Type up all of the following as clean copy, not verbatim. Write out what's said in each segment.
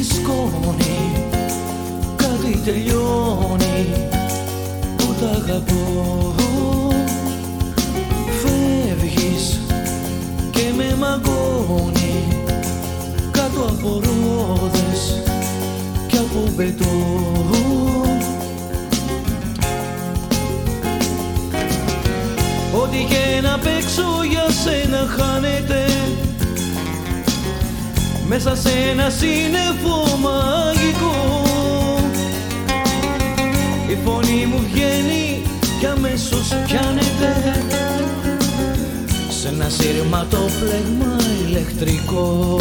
τη σκόνη κάτι τελειώνει που τ' αγαπώ. Φεύγεις και με μαγκώνει κάτω από ρόδες κι από μπετόν. Ό,τι και να παίξω για σένα χάνεται μέσα σε ένα σύννεφο μαγικό. Η φωνή μου βγαίνει κι αμέσως πιάνεται σε ένα σειρματόπλεγμα ηλεκτρικό.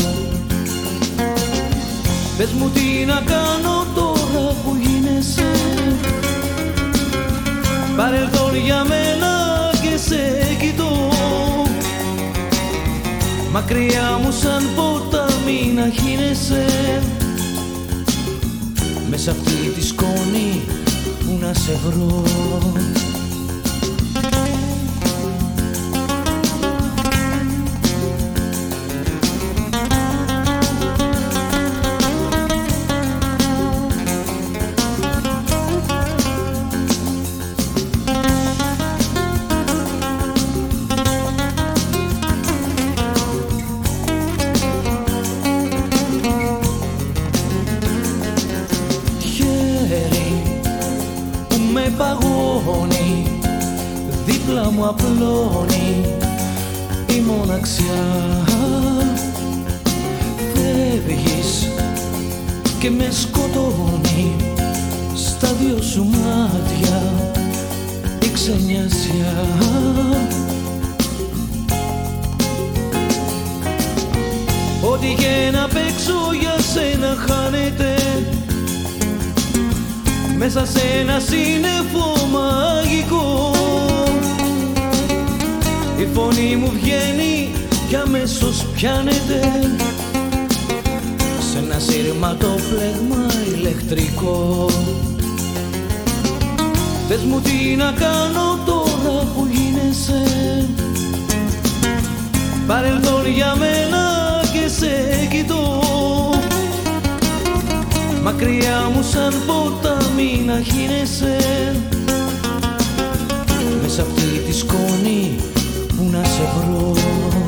Πες μου τι να κάνω τώρα που γίνεσαι παρελθόν για μένα και σε κοιτώ. Μακριά μου σαν ποτάμι να χύνεσαι μέσα αυτή τη σκόνη που να σε βρω. Με παγώνει, δίπλα μου απλώνει η μοναξιά. Φεύγεις και με σκοτώνει στα δυο σου μάτια η ξενιασιά. Ό,τι και να παίξω για σένα χάνεται μέσα σε ένα σύννεφο μαγικό. Η φωνή μου βγαίνει κι αμέσως πιάνεται σε ένα σειρματόπλεγμα ηλεκτρικό. Πες μου τι να κάνω τώρα που γίνεσαι παρελθόν για μένα και σε κοιτώ. Μακριά μου σαν ποτάμι να χύνεσαι μέσα αυτή τη σκόνη που να σε βρω.